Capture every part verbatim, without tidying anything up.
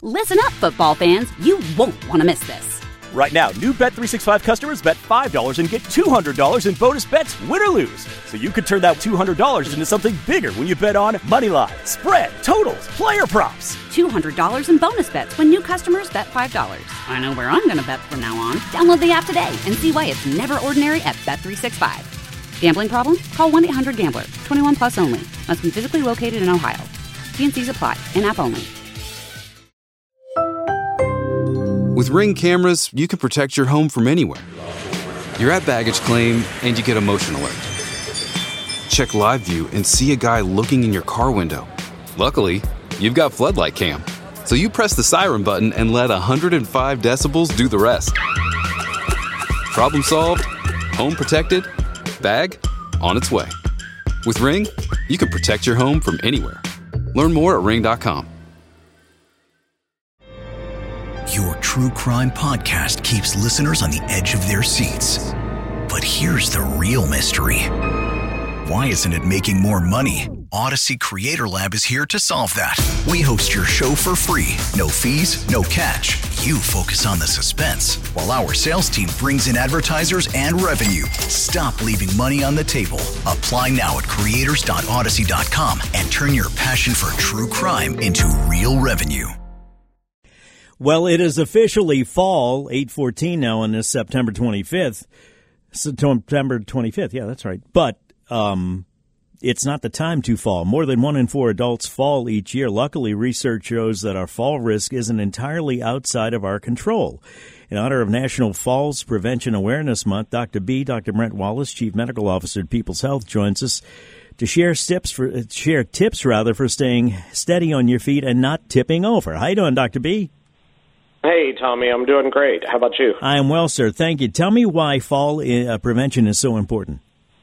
Listen up, football fans. You won't want to miss this. Right now, new Bet three sixty-five customers bet five dollars and get two hundred dollars in bonus bets, win or lose. So you could turn that two hundred dollars into something bigger when you bet on money line, spread, totals, player props. two hundred dollars in bonus bets when new customers bet five dollars. I know where I'm going to bet from now on. Download the app today and see why it's never ordinary at Bet three sixty-five. Gambling problem? Call one eight hundred gambler. twenty-one plus only. Must be physically located in Ohio. T and C's apply. In-app only. With Ring cameras, you can protect your home from anywhere. You're at baggage claim, and you get a motion alert. Check live view and see a guy looking in your car window. Luckily, you've got Floodlight Cam, so you press the siren button and let one hundred five decibels do the rest. Problem solved, home protected, bag on its way. With Ring, you can protect your home from anywhere. Learn more at ring dot com. Your true crime podcast keeps listeners on the edge of their seats. But here's the real mystery. Why isn't it making more money? Odyssey Creator Lab is here to solve that. We host your show for free. No fees, no catch. You focus on the suspense, while our sales team brings in advertisers and revenue. Stop leaving money on the table. Apply now at creators dot odyssey dot com and turn your passion for true crime into real revenue. Well, it is officially fall, eight fourteen now on this September twenty-fifth. September twenty-fifth, yeah, that's right. But um, it's not the time to fall. More than one in four adults fall each year. Luckily, research shows that our fall risk isn't entirely outside of our control. In honor of National Falls Prevention Awareness Month, Doctor B, Doctor Brent Wallace, Chief Medical Officer at People's Health, joins us to share tips for share tips rather for staying steady on your feet and not tipping over. How you doing, Doctor B? Hey, Tommy, I'm doing great. How about you? I am well, sir. Thank you. Tell me why fall uh, prevention is so important.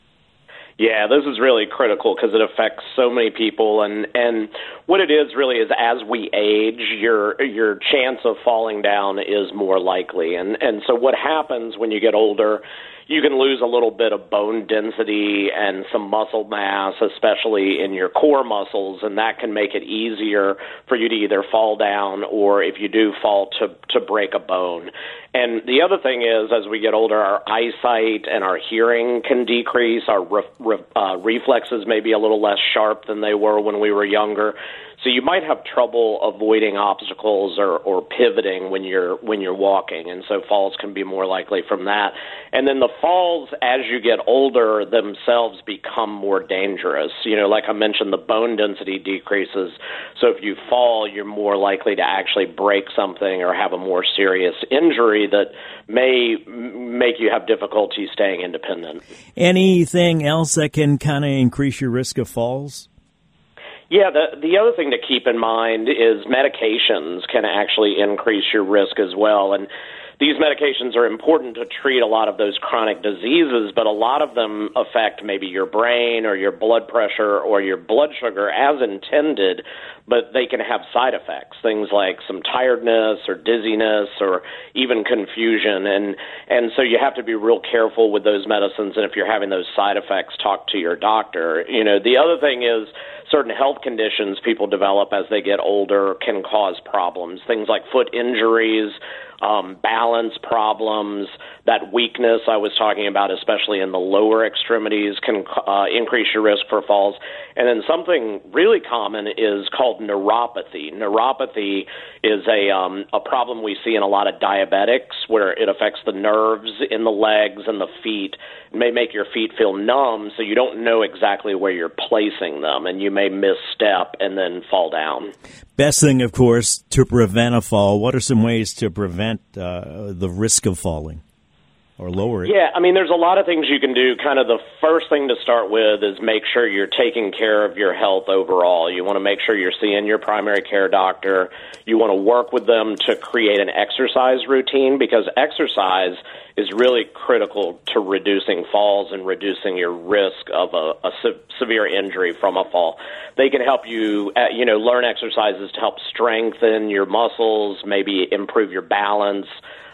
Yeah, this is really critical because it affects so many people, and, and what it is really is as we age, your your chance of falling down is more likely. And, and so what happens when you get older, you can lose a little bit of bone density and some muscle mass, especially in your core muscles, and that can make it easier for you to either fall down or, if you do fall, to, to break a bone. And the other thing is, as we get older, our eyesight and our hearing can decrease. Our re- re- uh, reflexes may be a little less sharp than they were when we were younger. So you might have trouble avoiding obstacles or, or pivoting when you're when you're walking, and so falls can be more likely from that. And then the falls, as you get older, themselves become more dangerous. You know, like I mentioned, the bone density decreases. So if you fall, you're more likely to actually break something or have a more serious injury that may make you have difficulty staying independent. Anything else that can kind of increase your risk of falls? Yeah, the the other thing to keep in mind is medications can actually increase your risk as well. And these medications are important to treat a lot of those chronic diseases, but a lot of them affect maybe your brain or your blood pressure or your blood sugar as intended, but they can have side effects, things like some tiredness or dizziness or even confusion. And, and so you have to be real careful with those medicines, and if you're having those side effects, talk to your doctor. You know, the other thing is certain health conditions people develop as they get older can cause problems, things like foot injuries, um, balance problems, that weakness I was talking about, especially in the lower extremities, can uh, increase your risk for falls. And then something really common is called neuropathy. Neuropathy is a um, a problem we see in a lot of diabetics, where it affects the nerves in the legs and the feet. It may make your feet feel numb, so you don't know exactly where you're placing them, and you may misstep and then fall down. Best thing, of course, to prevent a fall. What are some ways to prevent uh, the risk of falling or lower it? Yeah, I mean, there's a lot of things you can do. Kind of the first thing to start with is make sure you're taking care of your health overall. You want to make sure you're seeing your primary care doctor. You want to work with them to create an exercise routine, because exercise is really critical to reducing falls and reducing your risk of a, a se- severe injury from a fall. They can help you, uh, you know, learn exercises to help strengthen your muscles, maybe improve your balance.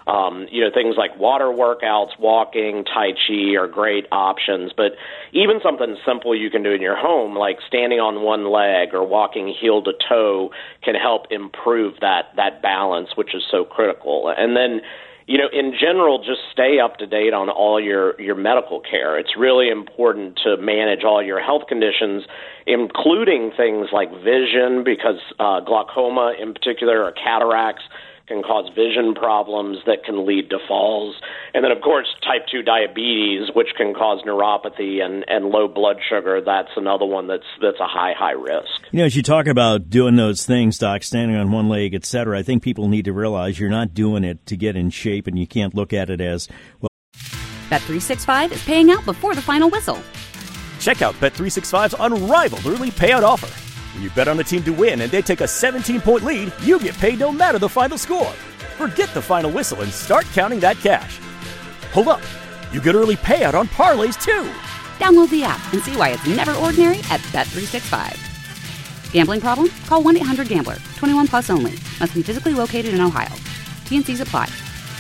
Um, you know, things like water workouts, walking, Tai Chi are great options. But even something simple you can do in your home, like standing on one leg or walking heel to toe, can help improve that, that balance, which is so critical. And then, you know, in general, just stay up to date on all your, your medical care. It's really important to manage all your health conditions, including things like vision, because uh, glaucoma in particular, or cataracts, can cause vision problems that can lead to falls. And then, of course, type two diabetes, which can cause neuropathy and, and low blood sugar. That's another one that's that's a high, high risk. You know, as you talk about doing those things, Doc, standing on one leg, et cetera, I think people need to realize you're not doing it to get in shape, and you can't look at it as, well. Bet three sixty-five is paying out before the final whistle. Check out Bet three sixty-five's unrivaled early payout offer. When you bet on a team to win and they take a seventeen-point lead, you get paid no matter the final score. Forget the final whistle and start counting that cash. Hold up. You get early payout on parlays, too. Download the app and see why it's never ordinary at Bet three sixty-five. Gambling problem? Call one eight hundred gambler. twenty-one plus only. Must be physically located in Ohio. T and C's apply.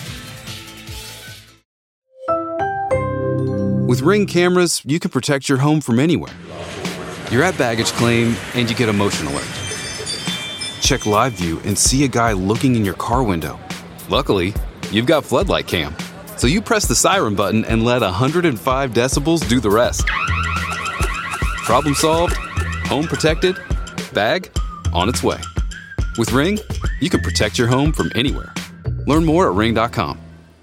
With Ring cameras, you can protect your home from anywhere. You're at baggage claim and you get a motion alert. Check live view and see a guy looking in your car window. Luckily, you've got Floodlight Cam. So you press the siren button and let one hundred five decibels do the rest. Problem solved, home protected, bag on its way. With Ring, you can protect your home from anywhere. Learn more at ring dot com.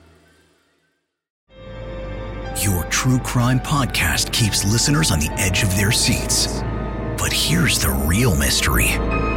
Your true crime podcast keeps listeners on the edge of their seats. But here's the real mystery.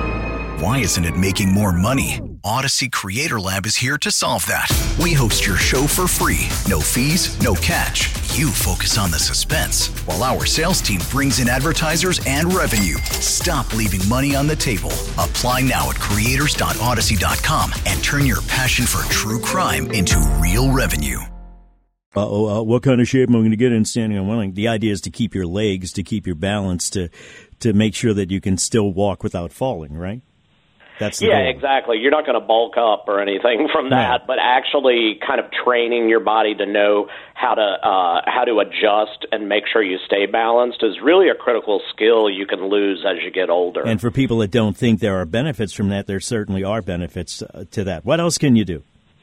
Why isn't it making more money? Odyssey Creator Lab is here to solve that. We host your show for free. No fees, no catch. You focus on the suspense, while our sales team brings in advertisers and revenue. Stop leaving money on the table. Apply now at creators dot odyssey dot com and turn your passion for true crime into real revenue. Uh-oh, uh, what kind of shape am I going to get in standing on one leg? The idea is to keep your legs, to keep your balance, to to make sure that you can still walk without falling, right? That's the yeah, goal. Exactly. You're not going to bulk up or anything from that, no. But actually kind of training your body to know how to uh, how to adjust and make sure you stay balanced is really a critical skill you can lose as you get older. And for people that don't think there are benefits from that, there certainly are benefits uh, to that. What else can you do?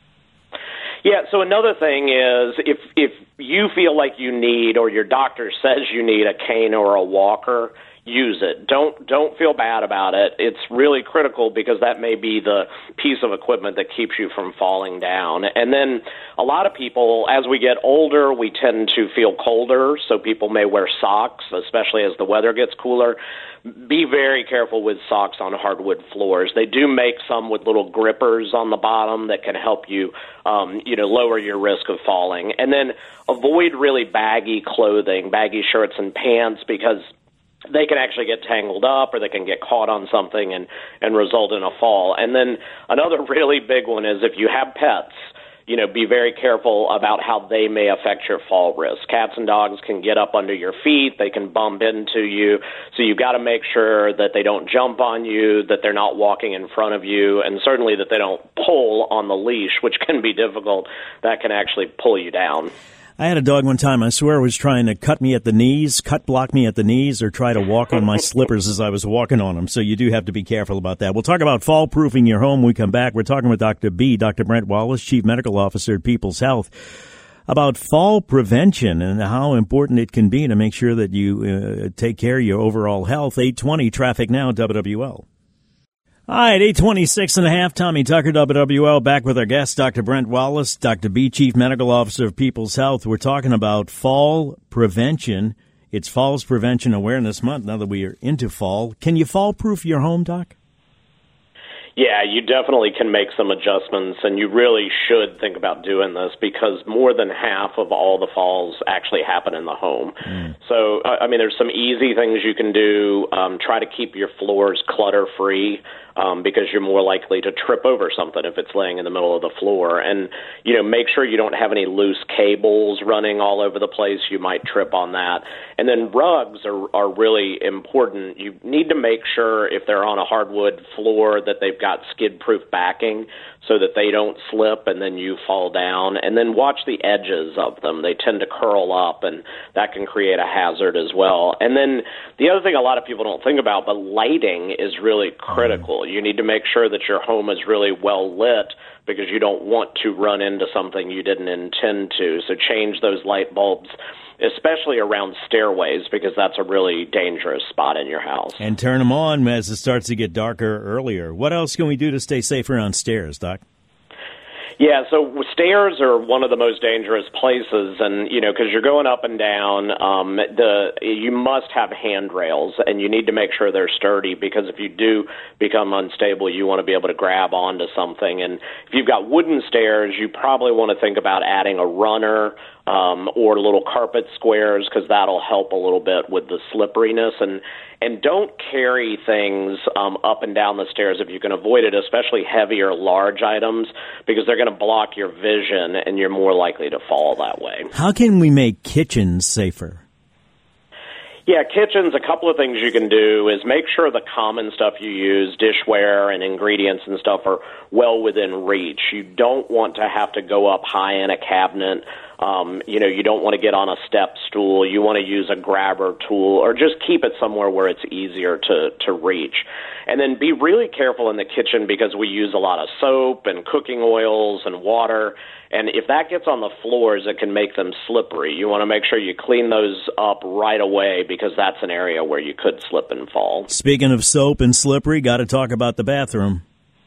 Yeah, so another thing is if if you feel like you need or your doctor says you need a cane or a walker, use it. Don't don't feel bad about it. It's really critical because that may be the piece of equipment that keeps you from falling down. And then a lot of people, as we get older, we tend to feel colder, so people may wear socks, especially as the weather gets cooler. Be very careful with socks on hardwood floors. They do make some with little grippers on the bottom that can help you, um, you know, lower your risk of falling. And then avoid really baggy clothing, baggy shirts and pants, because they can actually get tangled up or they can get caught on something and, and result in a fall. And then another really big one is if you have pets, you know, be very careful about how they may affect your fall risk. Cats and dogs can get up under your feet. They can bump into you. So you've got to make sure that they don't jump on you, that they're not walking in front of you, and certainly that they don't pull on the leash, which can be difficult. That can actually pull you down. I had a dog one time, I swear, was trying to cut me at the knees, cut block me at the knees, or try to walk on my slippers as I was walking on them. So you do have to be careful about that. We'll talk about fall-proofing your home when we come back. We're talking with Doctor B, Doctor Brent Wallace, Chief Medical Officer at People's Health, about fall prevention and how important it can be to make sure that you uh, take care of your overall health. eight twenty Traffic Now, W W L. All right, eight twenty-six and a half, Tommy Tucker, W W L, back with our guest, Doctor Brent Wallace, Doctor B, Chief Medical Officer of People's Health. We're talking about fall prevention. It's Falls Prevention Awareness Month now that we are into fall. Can you fall-proof your home, Doc? Yeah, you definitely can make some adjustments, and you really should think about doing this because more than half of all the falls actually happen in the home. Mm. So, I mean, there's some easy things you can do. Um, try to keep your floors clutter-free. Um, because you're more likely to trip over something if it's laying in the middle of the floor. And, you know, make sure you don't have any loose cables running all over the place. You might trip on that. And then rugs are, are really important. You need to make sure if they're on a hardwood floor that they've got skid-proof backing so that they don't slip and then you fall down. And then watch the edges of them. They tend to curl up, and that can create a hazard as well. And then the other thing a lot of people don't think about, but lighting is really critical. You need to make sure that your home is really well lit, because you don't want to run into something you didn't intend to. So change those light bulbs, especially around stairways, because that's a really dangerous spot in your house. And turn them on as it starts to get darker earlier. What else can we do to stay safe around stairs, Doc? Yeah, so stairs are one of the most dangerous places, and, you know, because you're going up and down, um, the you must have handrails, and you need to make sure they're sturdy, because if you do become unstable, you want to be able to grab onto something. And if you've got wooden stairs, you probably want to think about adding a runner, um, or little carpet squares, because that'll help a little bit with the slipperiness. And and don't carry things um, up and down the stairs if you can avoid it, especially heavy or large items, because they're going to block your vision, and you're more likely to fall that way. How can we make kitchens safer? Yeah, kitchens, a couple of things you can do is make sure the common stuff you use, dishware and ingredients and stuff, are well within reach. You don't want to have to go up high in a cabinet. Um, you know, you don't want to get on a step stool. You want to use a grabber tool, or just keep it somewhere where it's easier to, to reach. And then be really careful in the kitchen, because we use a lot of soap and cooking oils and water. And if that gets on the floors, it can make them slippery. You want to make sure you clean those up right away, because that's an area where you could slip and fall. Speaking of soap and slippery, got to talk about the bathroom.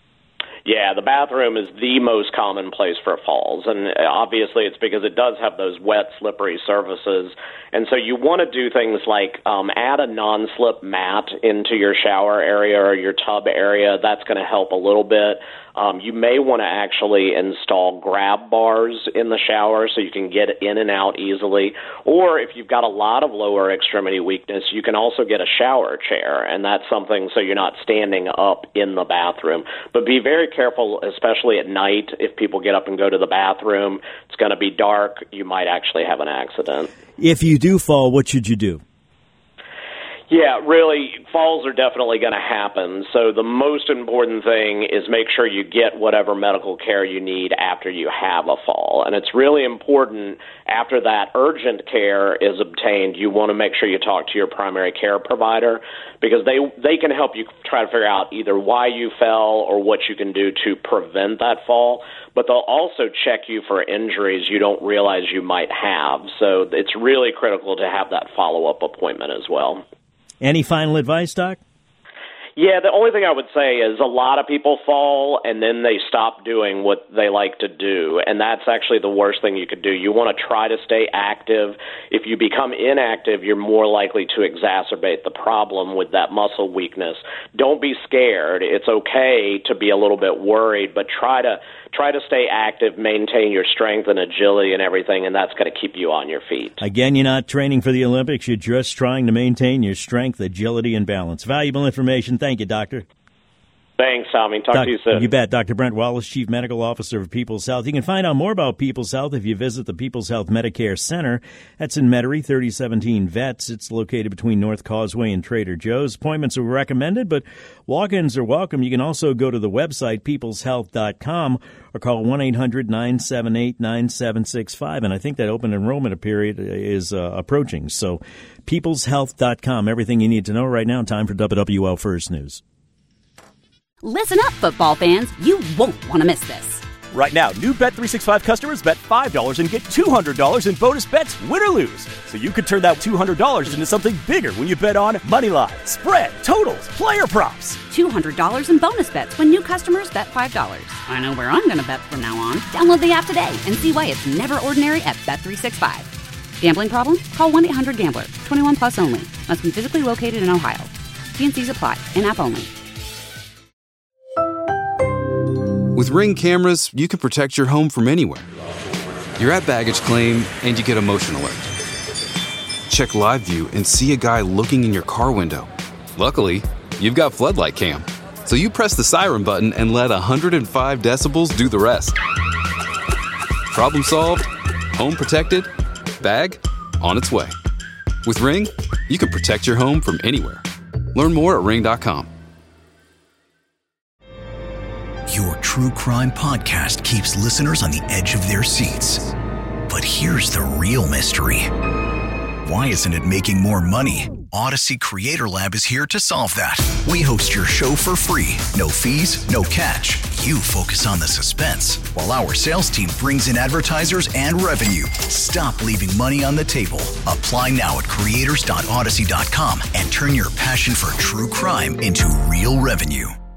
Yeah, the bathroom is the most common place for falls, and obviously it's because it does have those wet, slippery surfaces. And so you want to do things like um, add a non-slip mat into your shower area or your tub area. That's going to help a little bit. Um, you may want to actually install grab bars in the shower so you can get in and out easily. Or if you've got a lot of lower extremity weakness, you can also get a shower chair, and that's something so you're not standing up in the bathroom. But be very careful, especially at night. If people get up and go to the bathroom, it's going to be dark. You might actually have an accident. If you do fall, what should you do? Yeah, really, falls are definitely going to happen. So the most important thing is make sure you get whatever medical care you need after you have a fall. And it's really important after that urgent care is obtained, you want to make sure you talk to your primary care provider, because they they can help you try to figure out either why you fell or what you can do to prevent that fall. But they'll also check you for injuries you don't realize you might have. So it's really critical to have that follow-up appointment as well. Any final advice, Doc? Yeah, the only thing I would say is a lot of people fall and then they stop doing what they like to do, and that's actually the worst thing you could do. You want to try to stay active. If you become inactive, you're more likely to exacerbate the problem with that muscle weakness. Don't be scared. It's okay to be a little bit worried, but try to try to stay active, maintain your strength and agility and everything, and that's going to keep you on your feet. Again, you're not training for the Olympics. You're just trying to maintain your strength, agility, and balance. Valuable information. Thank you, Doctor. Thanks, Tommy. Talk Doc, to you soon. You bet. Doctor Brent Wallace, Chief Medical Officer of People's Health. You can find out more about People's Health if you visit the People's Health Medicare Center. That's in Metairie, thirty seventeen Vets. It's located between North Causeway and Trader Joe's. Appointments are recommended, but walk-ins are welcome. You can also go to the website, peoples health dot com, or call one eight hundred nine seven eight nine seven six five. And I think that open enrollment period is uh, approaching. So peoples health dot com, everything you need to know right now. Time for W W L First News. Listen up, football fans. You won't want to miss this. Right now, new Bet three sixty-five customers bet five dollars and get two hundred dollars in bonus bets, win or lose. So you could turn that two hundred dollars into something bigger when you bet on moneyline, spread, totals, player props. two hundred dollars in bonus bets when new customers bet five dollars. I know where I'm going to bet from now on. Download the app today and see why it's never ordinary at Bet three sixty-five. Gambling problem? Call one eight hundred gambler. twenty-one plus only. Must be physically located in Ohio. T and C's apply. In-app only. With Ring cameras, you can protect your home from anywhere. You're at baggage claim and you get a motion alert. Check live view and see a guy looking in your car window. Luckily, you've got Floodlight Cam. So you press the siren button and let one hundred five decibels do the rest. Problem solved, home protected, bag on its way. With Ring, you can protect your home from anywhere. Learn more at ring dot com. Your true crime podcast keeps listeners on the edge of their seats. But here's the real mystery. Why isn't it making more money? Odyssey Creator Lab is here to solve that. We host your show for free. No fees, no catch. You focus on the suspense, while our sales team brings in advertisers and revenue. Stop leaving money on the table. Apply now at creators dot odyssey dot com and turn your passion for true crime into real revenue.